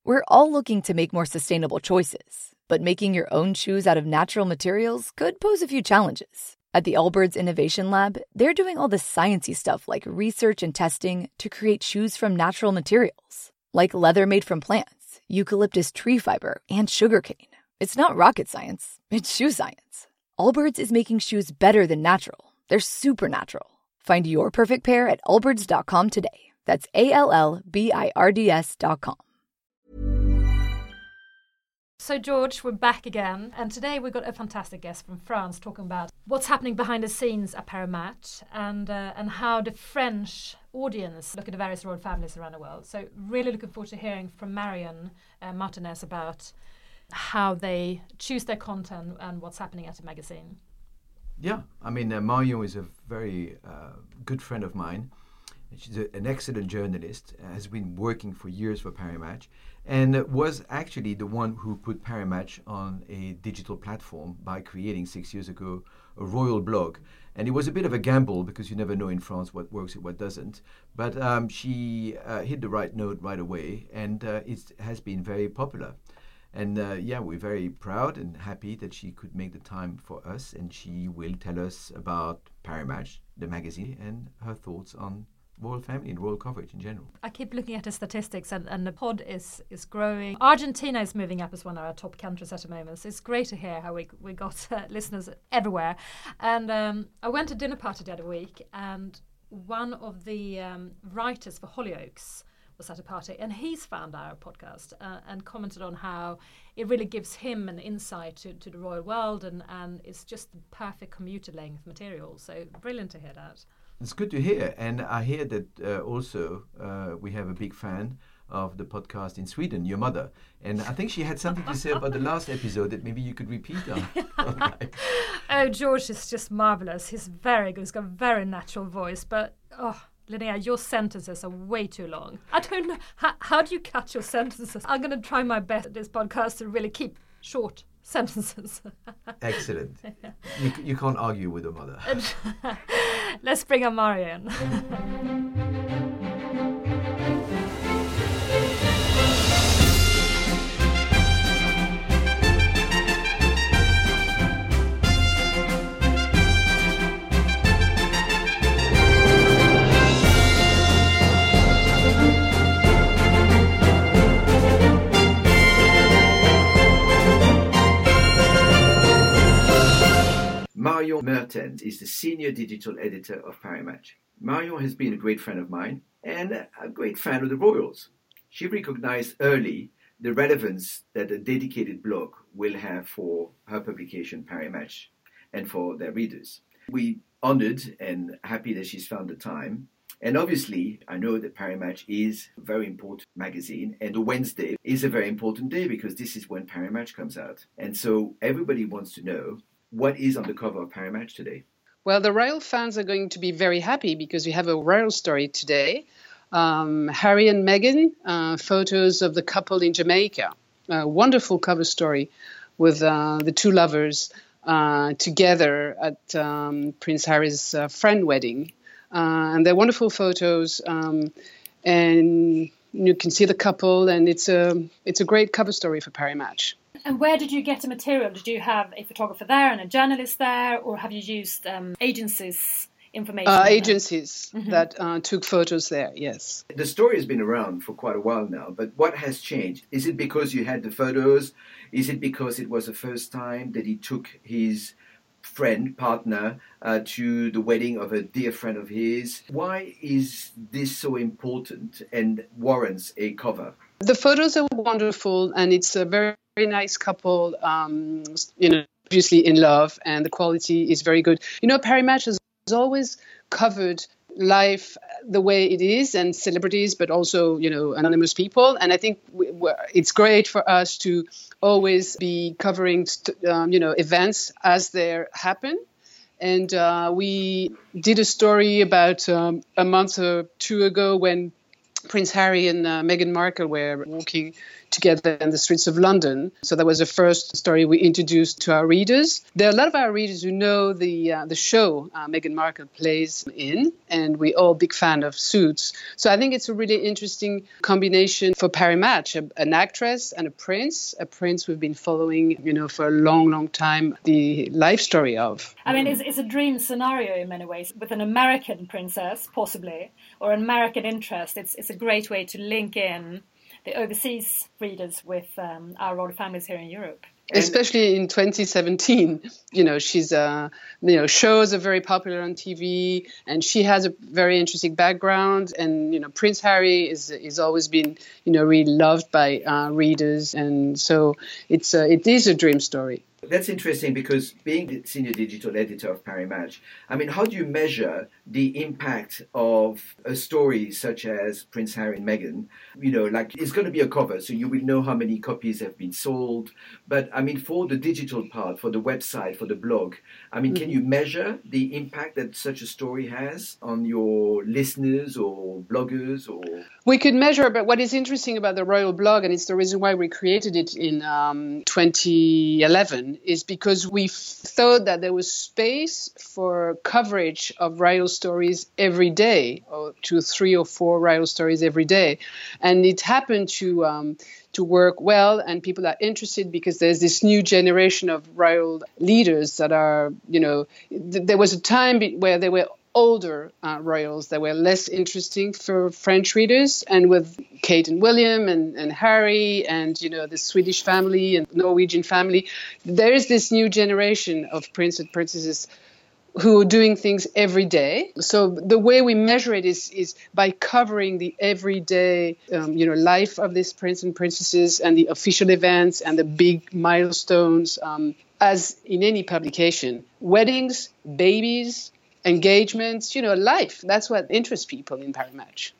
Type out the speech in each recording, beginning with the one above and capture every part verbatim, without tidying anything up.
We're all looking to make more sustainable choices, but making your own shoes out of natural materials could pose a few challenges. At the Allbirds Innovation Lab, they're doing all the sciencey stuff like research and testing to create shoes from natural materials, like leather made from plants, eucalyptus tree fiber, and sugarcane. It's not rocket science, it's shoe science. Allbirds is making shoes better than natural. They're super natural. Find your perfect pair at allbirds dot com today. That's A L L B I R D S dot com. So, George, we're back again, and today we've got a fantastic guest from France talking about what's happening behind the scenes at Paris Match and uh, and how the French audience look at the various royal families around the world. So, really looking forward to hearing from Marion uh, Martinez about how they choose their content and what's happening at the magazine. Yeah, I mean, uh, Marion is a very uh, good friend of mine. She's a, an excellent journalist, uh, has been working for years for Paris Match, and was actually the one who put Paris Match on a digital platform by creating six years ago a royal blog. And it was a bit of a gamble because you never know in France what works and what doesn't. But um, she uh, hit the right note right away, and uh, it has been very popular. And uh, yeah, we're very proud and happy that she could make the time for us, and she will tell us about Paris Match, the magazine, and her thoughts on royal family and royal coverage in general. I keep looking at the statistics, and, and the pod is is growing. Argentina is moving up as one of our top countries at the moment. So it's great to hear how we we got uh, listeners everywhere. And um, I went to dinner party the other week, and one of the um, writers for Hollyoaks was at a party, and he's found our podcast uh, and commented on how it really gives him an insight to, to the royal world, and, and it's just the perfect commuter length material. So brilliant to hear that. It's good to hear, and I hear that uh, also uh, we have a big fan of the podcast in Sweden, your mother, and I think she had something to say about the last episode that maybe you could repeat on. Oh, George is just marvellous. He's very good. He's got a very natural voice, but oh, Linnea, your sentences are way too long. I don't know, how, how do you cut your sentences? I'm going to try my best at this podcast to really keep short sentences. Excellent. You, you can't argue with a mother. Let's bring on Marion. Marion Mertens is the senior digital editor of Paris Match. Marion has been a great friend of mine and a great fan of the Royals. She recognized early the relevance that a dedicated blog will have for her publication Paris Match and for their readers. We honored and happy that she's found the time. And obviously, I know that Paris Match is a very important magazine, and the Wednesday is a very important day because this is when Paris Match comes out. And so everybody wants to know, what is on the cover of Paris Match today? Well, the royal fans are going to be very happy because we have a royal story today. Um, Harry and Meghan, uh, photos of the couple in Jamaica. A wonderful cover story with uh, the two lovers uh, together at um, Prince Harry's uh, friend wedding. Uh, and they're wonderful photos. Um, and you can see the couple, and it's a, it's a great cover story for Paris Match. And where did you get the material? Did you have a photographer there and a journalist there, or have you used um, agencies' information? Uh, agencies mm-hmm. that uh, took photos there, yes. The story has been around for quite a while now, but what has changed? Is it because you had the photos? Is it because it was the first time that he took his friend, partner, uh, to the wedding of a dear friend of his? Why is this so important and warrants a cover? The photos are wonderful, and it's a very, very nice couple, um, you know, obviously in love, and the quality is very good. You know, Paris Match has always covered life the way it is, and celebrities, but also, you know, anonymous people. And I think we, it's great for us to always be covering, um, you know, events as they happen. And uh, we did a story about um, a month or two ago when Prince Harry and uh, Meghan Markle were walking together in the streets of London. So that was the first story we introduced to our readers. There are a lot of our readers who know the uh, the show uh, Meghan Markle plays in, and we're all big fan of Suits. So I think it's a really interesting combination for Paris Match, a, an actress and a prince, a prince we've been following, you know, for a long, long time, the life story of. I mean, it's, it's a dream scenario in many ways, with an American princess, possibly, or an American interest. It's, it's a great way to link in the overseas readers with um, our royal families here in Europe. Especially in twenty seventeen, you know, she's, uh, you know, shows are very popular on T V, and she has a very interesting background. And, you know, Prince Harry is is always been, you know, really loved by uh, readers. And so it's uh, it is a dream story. That's interesting, because being the senior digital editor of Paris Match, I mean, how do you measure the impact of a story such as Prince Harry and Meghan? You know, like, it's going to be a cover, so you will know how many copies have been sold. But, I mean, for the digital part, for the website, for the blog, I mean, mm-hmm. can you measure the impact that such a story has on your listeners or bloggers? Or We could measure, but what is interesting about the Royal Blog, and it's the reason why we created it in um, twenty eleven, is because we thought that there was space for coverage of royal stories every day, or two, three or four royal stories every day. And it happened to um, to work well, and people are interested because there's this new generation of royal leaders that are, you know, th- there was a time be- where they were older uh, royals that were less interesting for French readers, and with Kate and William and, and Harry and, you know, the Swedish family and Norwegian family, there is this new generation of princes and princesses who are doing things every day. So the way we measure it is is by covering the everyday, um, you know, life of these princes and princesses, and the official events and the big milestones, um, as in any publication. Weddings, babies, engagements, you know, life. That's what interests people in Paris Match.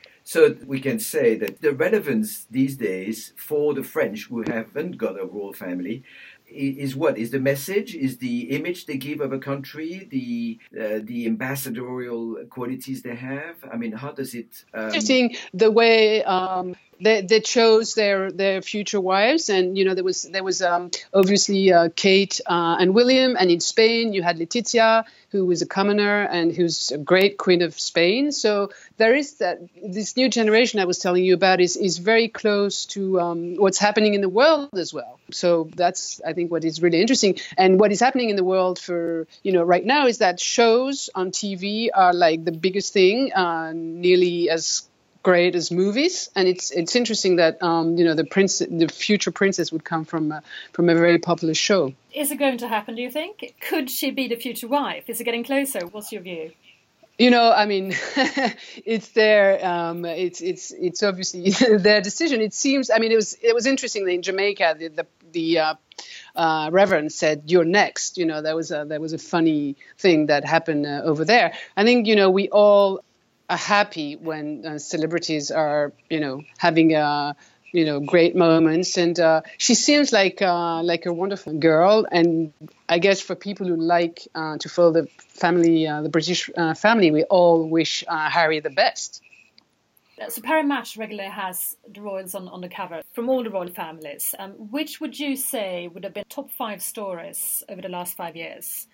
So we can say that the relevance these days for the French who haven't got a royal family is what? Is the message, is the image they give of a country, the uh, the ambassadorial qualities they have? I mean, how does it... Um... Interesting the way... Um, They, they chose their, their future wives, and you know there was there was um, obviously uh, Kate uh, and William, and in Spain you had Letizia, who was a commoner and who's a great queen of Spain. So there is that this new generation I was telling you about is is very close to um, what's happening in the world as well. So that's, I think, what is really interesting. And what is happening in the world for, you know, right now is that shows on T V are like the biggest thing, uh, nearly as great as movies. And it's it's interesting that um, you know the prince, the future princess, would come from uh, from a very popular show. Is it going to happen, do you think? Could she be the future wife? Is it getting closer? What's your view? You know, I mean, it's their, um, it's it's it's obviously their decision. It seems. I mean, it was it was interesting that in Jamaica, the the, the uh, uh, Reverend said, "You're next." You know, there was a there was a funny thing that happened uh, over there. I think, you know, we all are happy when uh, celebrities are, you know, having a, you know, great moments. And uh, she seems like uh, like a wonderful girl. And I guess for people who like uh, to follow the family, uh, the British uh, family, we all wish uh, Harry the best. So Paris Match regularly has the royals on, on the cover from all the royal families. Um, which would you say would have been top five stories over the last five years?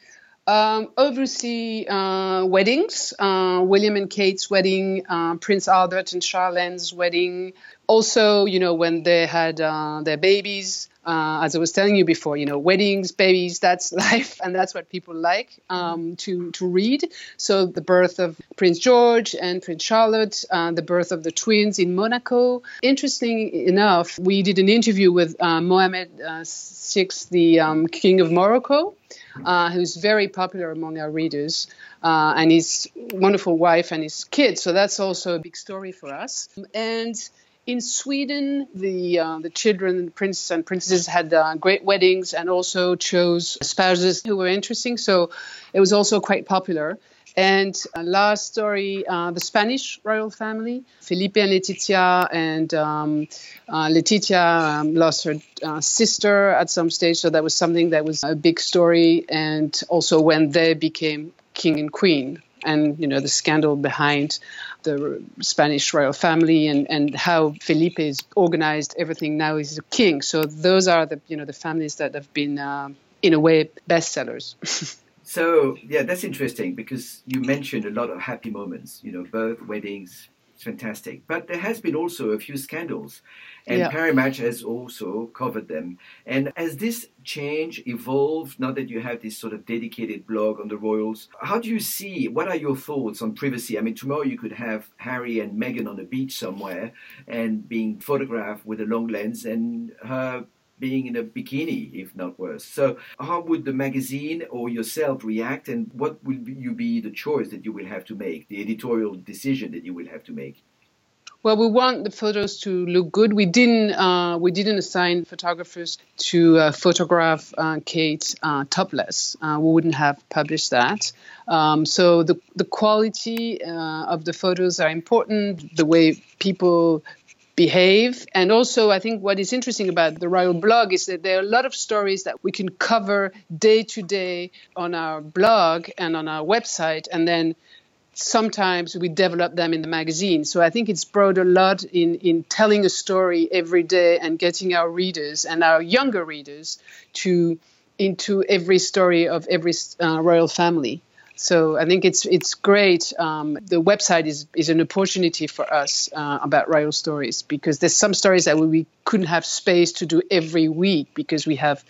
Um, obviously, uh, weddings, uh, William and Kate's wedding, uh, Prince Albert and Charlenne's wedding. Also, you know, when they had uh, their babies, uh, as I was telling you before, you know, weddings, babies, that's life. And that's what people like um, to, to read. So the birth of Prince George and Prince Charlotte, uh, the birth of the twins in Monaco. Interesting enough, we did an interview with uh, Mohammed uh, the sixth, the um, King of Morocco, Uh, who's very popular among our readers, uh, and his wonderful wife and his kids. So that's also a big story for us. And in Sweden, the uh, the children, princes and princesses, had uh, great weddings and also chose spouses who were interesting. So it was also quite popular. And uh, last story, uh, the Spanish royal family, Felipe and Letizia, and um, uh, Letizia um, lost her uh, sister at some stage, so that was something that was a big story. And also when they became king and queen, and, you know, the scandal behind the Spanish royal family and, and how Felipe is organized everything now he's a king. So those are the, you know, the families that have been, um, in a way, bestsellers. So, yeah, that's interesting because you mentioned a lot of happy moments, you know, birth, weddings. It's fantastic. But there has been also a few scandals, and yeah. Paris Match has also covered them. And as this change evolved, now that you have this sort of dedicated blog on the royals, how do you see, what are your thoughts on privacy? I mean, tomorrow you could have Harry and Meghan on the beach somewhere and being photographed with a long lens and her being in a bikini, if not worse. So how would the magazine or yourself react, and what will be, you be the choice that you will have to make, the editorial decision that you will have to make? Well, we want the photos to look good. We didn't uh, we didn't assign photographers to uh, photograph uh, Kate uh, topless. Uh, we wouldn't have published that. Um, so the, the quality uh, of the photos are important, the way people behave. And also, I think what is interesting about the Royal blog is that there are a lot of stories that we can cover day to day on our blog and on our website, and then sometimes we develop them in the magazine. So I think it's brought a lot in, in telling a story every day and getting our readers and our younger readers to into every story of every uh, royal family. So I think it's it's great. Um, the website is, is an opportunity for us uh, about royal stories, because there's some stories that we couldn't have space to do every week because we have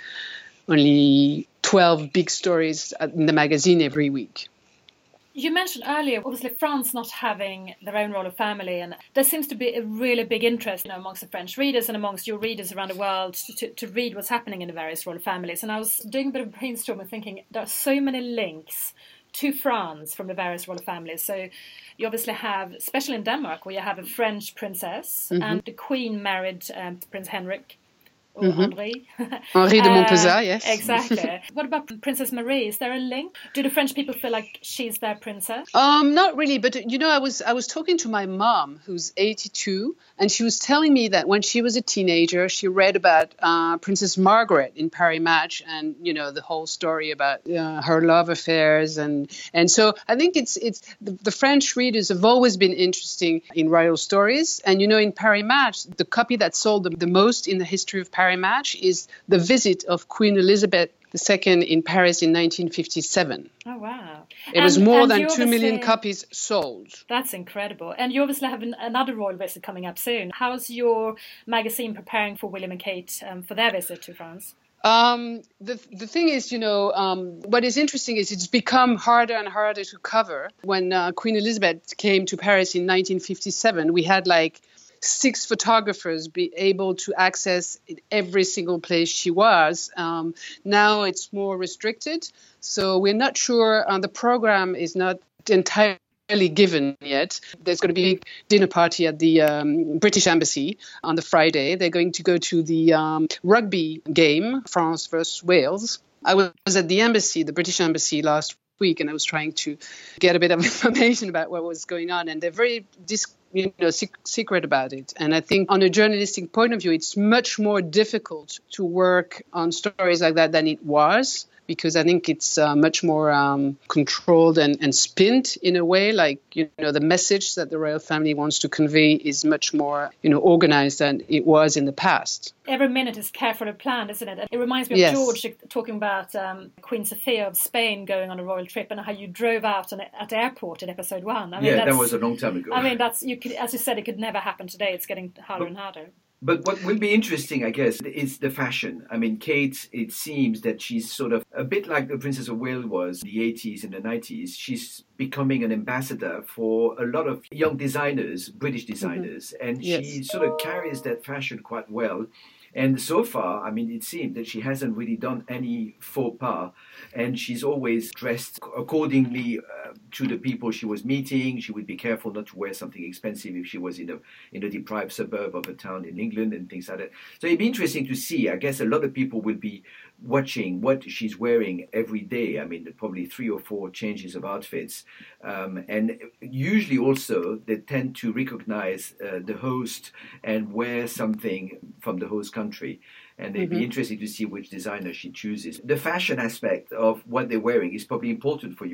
only twelve big stories in the magazine every week. You mentioned earlier, obviously, France not having their own royal family, and there seems to be a really big interest, you know, amongst the French readers and amongst your readers around the world to, to, to read what's happening in the various royal families. And I was doing a bit of brainstorming, thinking there are so many links to France from the various royal families. So you obviously have, especially in Denmark, where you have a French princess, mm-hmm. and the Queen married um, Prince Henrik. Or mm-hmm. Henri. Henri de Montpezat, uh, yes. Exactly. What about Princess Marie? Is there a link? Do the French people feel like she's their princess? Um, not really, but you know, I was I was talking to my mom, who's eighty-two, and she was telling me that when she was a teenager, she read about uh, Princess Margaret in Paris Match, and you know the whole story about uh, her love affairs, and and so I think it's it's the, the French readers have always been interesting in royal stories, and you know in Paris Match, the copy that sold the, the most in the history of Paris Match is the visit of Queen Elizabeth the Second in Paris in nineteen fifty-seven. Oh, wow. It and, was more than two million copies sold. That's incredible. And you obviously have an, another royal visit coming up soon. How's your magazine preparing for William and Kate um, for their visit to France? Um, the the thing is, you know, um, what is interesting is it's become harder and harder to cover. When uh, Queen Elizabeth came to Paris in nineteen fifty-seven, we had like six photographers be able to access every single place she was. Um, now it's more restricted. So we're not sure. Uh, the program is not entirely given yet. There's going to be a dinner party at the um, British Embassy on the Friday. They're going to go to the um, rugby game, France versus Wales. I was at the embassy, the British Embassy last week, and I was trying to get a bit of information about what was going on, and they're very dis- you know, sec- secret about it. And I think on a journalistic point of view, it's much more difficult to work on stories like that than it was, because I think it's uh, much more um, controlled and, and spinned in a way. Like, you know, the message that the royal family wants to convey is much more, you know, organized than it was in the past. Every minute is carefully planned, isn't it? It reminds me of yes. George talking about um, Queen Sophia of Spain going on a royal trip and how you drove out on, at the airport in episode one. I mean, yeah, that was a long time ago. I mean, that's you could, as you said, it could never happen today. It's getting harder but, and harder. But what will be interesting, I guess, is the fashion. I mean, Kate, it seems that she's sort of a bit like the Princess of Wales was in the eighties and the nineties. She's becoming an ambassador for a lot of young designers, British designers, mm-hmm. and yes. she sort of carries that fashion quite well. And so far, I mean, it seems that she hasn't really done any faux pas, and she's always dressed accordingly uh, to the people she was meeting. She would be careful not to wear something expensive if she was in a in a deprived suburb of a town in England and things like that. So it'd be interesting to see. I guess a lot of people will be watching what she's wearing every day. I mean, probably three or four changes of outfits. Um, and usually also they tend to recognize uh, the host and wear something from the host country. And it'd mm-hmm. be interesting to see which designer she chooses. The fashion aspect of what they're wearing is probably important for your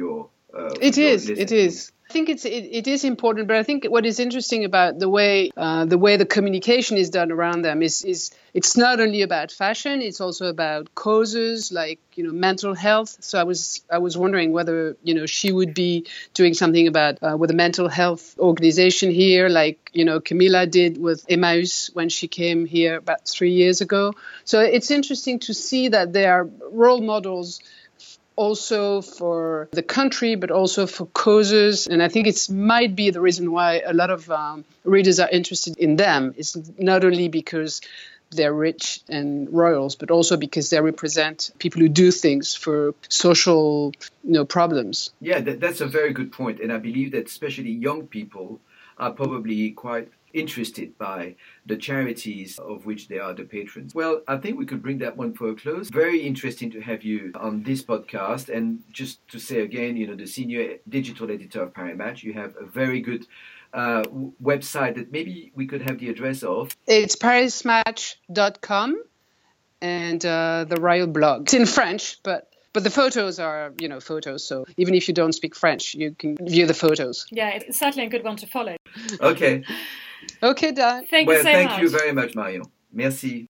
Uh, it is. listening. It is. I think it's it, it is important, but I think what is interesting about the way uh, the way the communication is done around them is is it's not only about fashion; it's also about causes like you know mental health. So I was I was wondering whether you know she would be doing something about uh, with a mental health organization here, like you know Camilla did with Emmaus when she came here about three years ago. So it's interesting to see that there are role models also for the country, but also for causes. And I think it might be the reason why a lot of um, readers are interested in them. It's not only because they're rich and royals, but also because they represent people who do things for social you know, problems. Yeah, that, that's a very good point. And I believe that especially young people are probably quite interested by the charities of which they are the patrons. Well, I think we could bring that one for a close. Very interesting to have you on this podcast. And just to say again, you know, the senior digital editor of Paris Match, you have a very good uh, w- website that maybe we could have the address of. It's paris match dot com and uh, the Royal blog. It's in French, but But the photos are, you know, photos. So even if you don't speak French, you can view the photos. Yeah, it's certainly a good one to follow. Okay. Okay, Dan. Thank well, you so thank much. you very much, Marion. Merci.